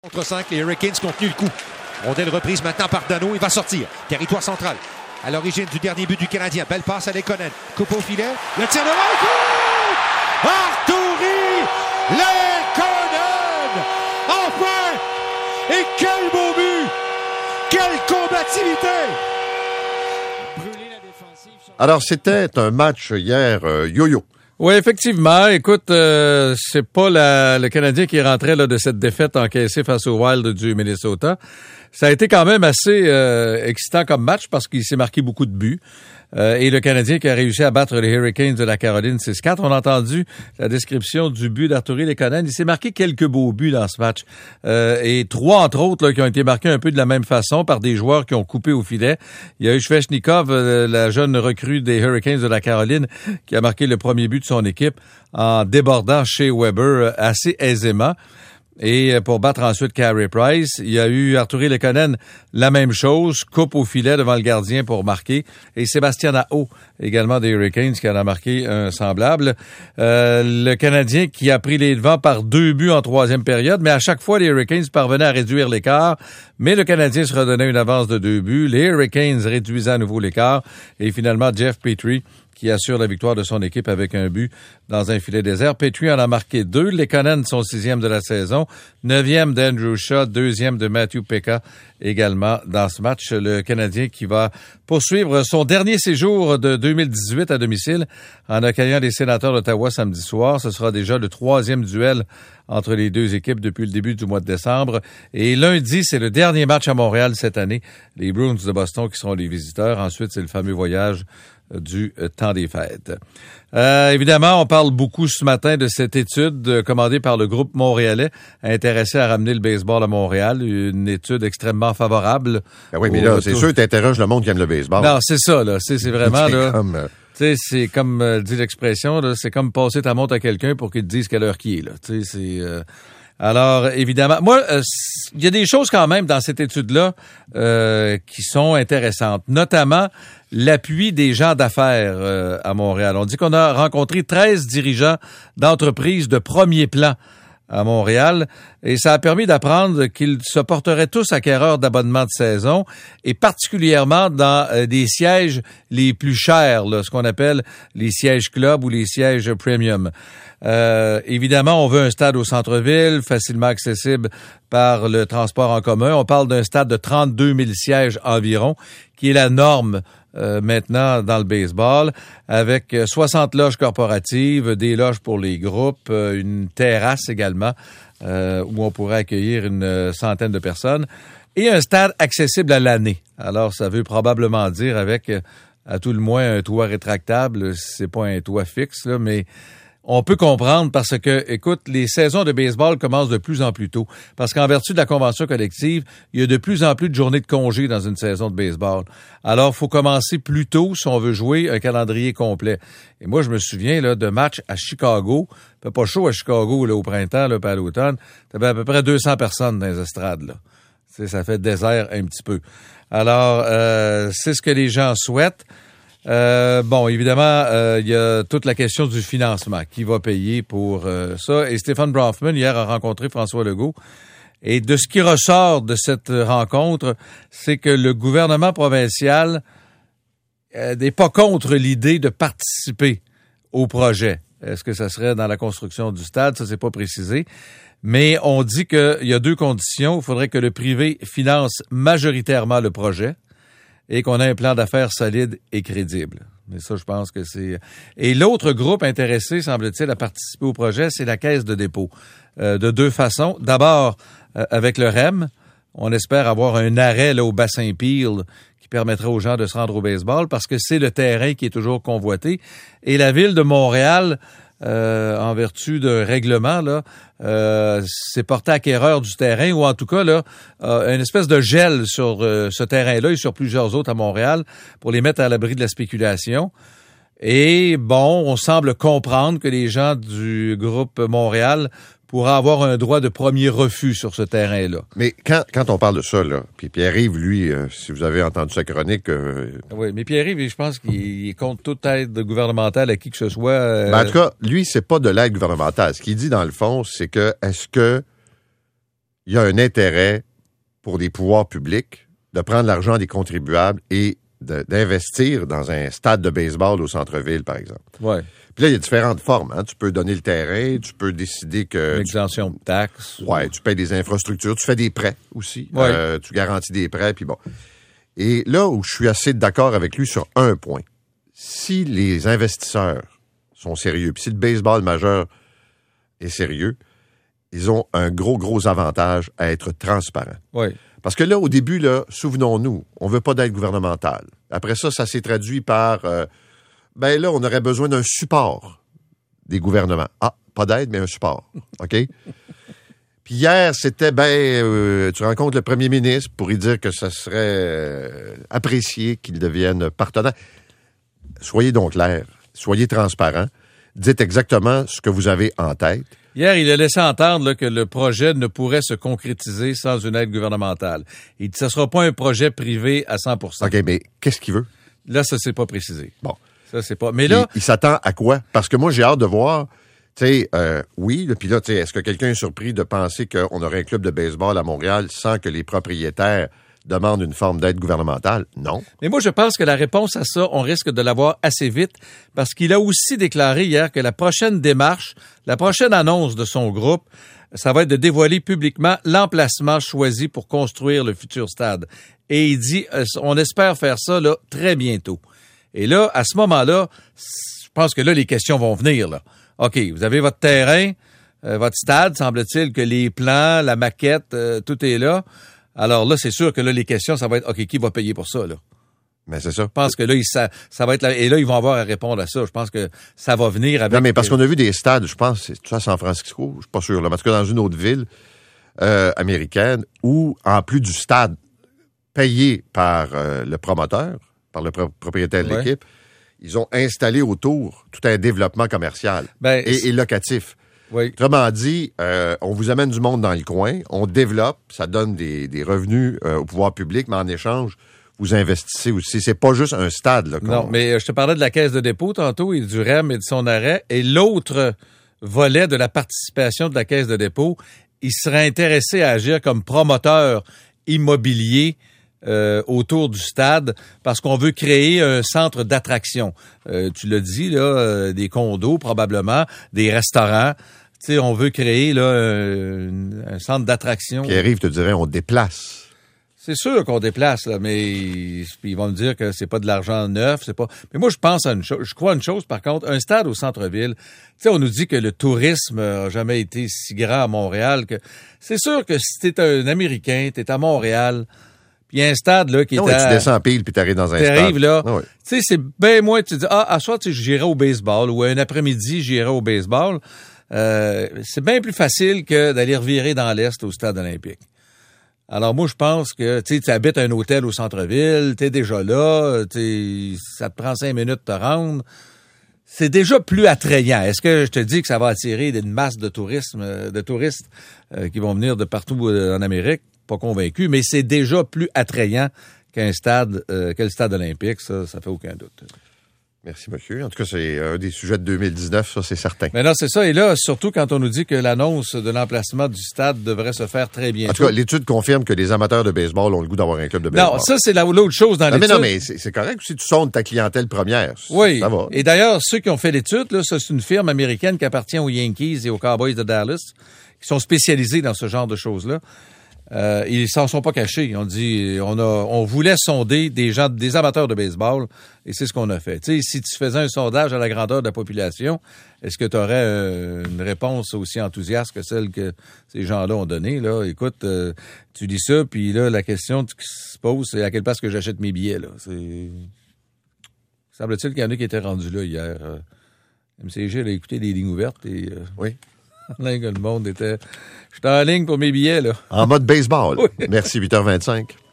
Contre 5, les Hurricanes qui ont tenu le coup. Rondelle reprise maintenant par Danault, il va sortir. Territoire central. À l'origine du dernier but du Canadien. Belle passe à Lekonen. Coupe au filet. Le tir de Michael! Artturi Lekonen! Enfin! Et quel beau but! Quelle combativité! Alors, c'était un match hier yo-yo. Oui, effectivement. Écoute, c'est pas le Canadien qui est rentré là, de cette défaite encaissée face au Wild du Minnesota. Ça a été quand même assez excitant comme match parce qu'il s'est marqué beaucoup de buts. Et le Canadien qui a réussi à battre les Hurricanes de la Caroline 6-4. On a entendu la description du but d'Artturi Lekonen. Il s'est marqué quelques beaux buts dans ce match. Et 3, entre autres, là, qui ont été marqués un peu de la même façon par des joueurs qui ont coupé au filet. Il y a eu Svechnikov, la jeune recrue des Hurricanes de la Caroline, qui a marqué le premier but de son équipe en débordant chez Weber assez aisément. Et pour battre ensuite Carey Price, il y a eu Artturi Lekonen, la même chose, coupe au filet devant le gardien pour marquer. Et Sébastien Aho, également des Hurricanes, qui en a marqué un semblable. Le Canadien qui a pris les devants par 2 buts en troisième période, mais à chaque fois, les Hurricanes parvenaient à réduire l'écart. Mais le Canadien se redonnait une avance de 2 buts. Les Hurricanes réduisaient à nouveau l'écart. Et finalement, Jeff Petrie, qui assure la victoire de son équipe avec un but dans un filet désert. Petrie en a marqué 2. Lekonen, son 6e de la saison. 9e d'Andrew Shaw. 2e de Matthew Pekka également dans ce match. Le Canadien qui va poursuivre son dernier séjour de 2018 à domicile en accueillant les Sénateurs d'Ottawa samedi soir. Ce sera déjà le 3e duel entre les deux équipes depuis le début du mois de décembre. Et lundi, c'est le dernier match à Montréal cette année. Les Bruins de Boston qui seront les visiteurs. Ensuite, c'est le fameux voyage du temps des fêtes. Évidemment, on parle beaucoup ce matin de cette étude commandée par le groupe montréalais intéressé à ramener le baseball à Montréal. Une étude extrêmement favorable. Ben oui, mais là, c'est sûr que t'interroges le monde qui aime le baseball. Non, c'est ça, là. C'est vraiment, là. Tu sais, c'est comme dit l'expression, là, c'est comme passer ta montre à quelqu'un pour qu'il te dise quelle heure qu'il est, là. Tu sais, c'est... Alors, évidemment, moi, il y a des choses quand même dans cette étude-là qui sont intéressantes, notamment l'appui des gens d'affaires à Montréal. On dit qu'on a rencontré 13 dirigeants d'entreprises de premier plan à Montréal, et ça a permis d'apprendre qu'ils se porteraient tous acquéreurs d'abonnements de saison, et particulièrement dans des sièges les plus chers, là, ce qu'on appelle les sièges club ou les sièges premium. Évidemment, on veut un stade au centre-ville, facilement accessible par le transport en commun. On parle d'un stade de 32 000 sièges environ, qui est la norme maintenant dans le baseball, avec 60 loges corporatives, des loges pour les groupes, une terrasse également, où on pourrait accueillir une centaine de personnes, et un stade accessible à l'année. Alors, ça veut probablement dire avec, à tout le moins, un toit rétractable. C'est pas un toit fixe, là, mais on peut comprendre parce que, écoute, les saisons de baseball commencent de plus en plus tôt. Parce qu'en vertu de la convention collective, il y a de plus en plus de journées de congé dans une saison de baseball. Alors, il faut commencer plus tôt si on veut jouer un calendrier complet. Et moi, je me souviens là de matchs à Chicago. Il fait pas chaud à Chicago là, au printemps, là, puis à l'automne. T'avais à peu près 200 personnes dans les estrades, là. T'sais, ça fait désert un petit peu. Alors, c'est ce que les gens souhaitent. Bon, évidemment, il y a toute la question du financement. Qui va payer pour ça? Et Stephen Bronfman, hier, a rencontré François Legault. Et de ce qui ressort de cette rencontre, c'est que le gouvernement provincial n'est pas contre l'idée de participer au projet. Est-ce que ça serait dans la construction du stade? Ça, c'est pas précisé. Mais on dit qu'il y a 2 conditions. Il faudrait que le privé finance majoritairement le projet et qu'on ait un plan d'affaires solide et crédible. Mais ça, je pense que c'est... Et l'autre groupe intéressé, semble-t-il, à participer au projet, c'est la Caisse de dépôt. De 2 façons. D'abord, avec le REM, on espère avoir un arrêt là, au bassin Peel qui permettrait aux gens de se rendre au baseball parce que c'est le terrain qui est toujours convoité. Et la Ville de Montréal, en vertu d'un règlement, là, s'est porté acquéreur du terrain, ou en tout cas là, une espèce de gel sur ce terrain-là et sur plusieurs autres à Montréal pour les mettre à l'abri de la spéculation. Et bon, on semble comprendre que les gens du groupe Montréal pourraient avoir un droit de premier refus sur ce terrain-là. Mais quand on parle de ça, là, puis Pierre-Yves, lui, si vous avez entendu sa chronique... Oui, mais Pierre-Yves, je pense qu'il compte toute aide gouvernementale à qui que ce soit. Ben, en tout cas, lui, c'est pas de l'aide gouvernementale. Ce qu'il dit, dans le fond, c'est que, est-ce que il y a un intérêt pour les pouvoirs publics de prendre l'argent des contribuables et d'investir dans un stade de baseball au centre-ville, par exemple. Ouais. Puis là, il y a différentes formes. Hein. Tu peux donner le terrain, tu peux décider que... L'exemption de taxes. Ouais, tu payes des infrastructures, tu fais des prêts aussi. Ouais. Tu garantis des prêts, puis bon. Et là où je suis assez d'accord avec lui sur un point, si les investisseurs sont sérieux, puis si le baseball majeur est sérieux, ils ont un gros avantage à être transparents. Oui. Parce que là, au début, là, souvenons-nous, on veut pas d'aide gouvernementale. Après ça, ça s'est traduit par, ben là, on aurait besoin d'un support des gouvernements. Ah, pas d'aide, mais un support. OK? Puis hier, c'était, tu rencontres le premier ministre pour lui dire que ça serait apprécié qu'il devienne partenaire. Soyez donc clairs, soyez transparents, dites exactement ce que vous avez en tête. Hier, il a laissé entendre là, que le projet ne pourrait se concrétiser sans une aide gouvernementale. Il dit que ce ne sera pas un projet privé à 100%. OK, mais qu'est-ce qu'il veut? Là, ça, c'est pas précisé. Bon. Ça, c'est pas... Mais là... Il s'attend à quoi? Parce que moi, j'ai hâte de voir, tu sais, oui, puis là, tu sais, est-ce que quelqu'un est surpris de penser qu'on aurait un club de baseball à Montréal sans que les propriétaires demandent une forme d'aide gouvernementale? Non. Mais moi, je pense que la réponse à ça, on risque de l'avoir assez vite parce qu'il a aussi déclaré hier que la prochaine démarche, la prochaine annonce de son groupe, ça va être de dévoiler publiquement l'emplacement choisi pour construire le futur stade. Et il dit, on espère faire ça là très bientôt. Et là, à ce moment-là, je pense que là, les questions vont venir, là. OK, vous avez votre terrain, votre stade, semble-t-il que les plans, la maquette, tout est là. Alors là, c'est sûr que là, les questions, ça va être, OK, qui va payer pour ça, là? Mais c'est ça. Je pense que là, ça va être là. Et là, ils vont avoir à répondre à ça. Je pense que ça va venir avec... Non, mais parce qu'on a vu des stades, je pense, c'est à San Francisco, je suis pas sûr, là, mais en tout cas dans une autre ville américaine, où, en plus du stade payé par le promoteur, par le propriétaire de l'équipe, ils ont installé autour tout un développement commercial et locatif. Oui. Autrement dit, on vous amène du monde dans le coin, on développe, ça donne des revenus au pouvoir public, mais en échange, vous investissez aussi. C'est pas juste un stade. Là, non, mais je te parlais de la caisse de dépôt tantôt et du REM et de son arrêt. Et l'autre volet de la participation de la caisse de dépôt, il serait intéressé à agir comme promoteur immobilier autour du stade parce qu'on veut créer un centre d'attraction. Tu l'as dit, là, des condos probablement, des restaurants. Tu sais, on veut créer là un centre d'attraction. Pierre-Yves te dirait, on déplace. C'est sûr qu'on déplace, là, mais ils vont me dire que c'est pas de l'argent neuf, c'est pas. Mais moi, je pense à une chose. Je crois à une chose, par contre, un stade au centre-ville. Tu sais, on nous dit que le tourisme a jamais été si grand à Montréal que c'est sûr que si t'es un Américain, t'es à Montréal. Puis il y a un stade là qui est tu descends en pile puis t'arrives dans un stade. T'arrives là. Ah, oui. Tu sais, c'est bien moins. Tu te dis à soir, tu sais, j'irai au baseball ou un après-midi, j'irai au baseball. C'est bien plus facile que d'aller revirer dans l'est au stade olympique. Alors moi, je pense que tu habites un hôtel au centre-ville, t'es déjà là, ça te prend 5 minutes de te rendre. C'est déjà plus attrayant. Est-ce que je te dis que ça va attirer une masse de touristes qui vont venir de partout en Amérique? Pas convaincu, mais c'est déjà plus attrayant qu'un stade, que le stade olympique, ça fait aucun doute. Merci, monsieur. En tout cas, c'est un des sujets de 2019, ça, c'est certain. Mais non, c'est ça. Et là, surtout quand on nous dit que l'annonce de l'emplacement du stade devrait se faire très bientôt. En tout cas, l'étude confirme que les amateurs de baseball ont le goût d'avoir un club de baseball. Non, ça, c'est l'autre chose dans l'étude. Mais c'est correct si tu sondes ta clientèle première. Oui. Ça va. Et d'ailleurs, ceux qui ont fait l'étude, là, ça, c'est une firme américaine qui appartient aux Yankees et aux Cowboys de Dallas, qui sont spécialisés dans ce genre de choses-là. Ils s'en sont pas cachés. Ils ont dit, on voulait sonder des amateurs de baseball, et c'est ce qu'on a fait. Tu sais, si tu faisais un sondage à la grandeur de la population, est-ce que tu aurais une réponse aussi enthousiaste que celle que ces gens-là ont donnée, là? Écoute, tu dis ça, puis là, la question qui se pose, c'est à quelle place que j'achète mes billets, là? Semble-t-il qu'il y en a qui étaient rendus là hier. MCG a écouté des lignes ouvertes et... Oui. Là, le monde était... J'étais en ligne pour mes billets, là. En mode baseball. Oui. Merci, 8h25.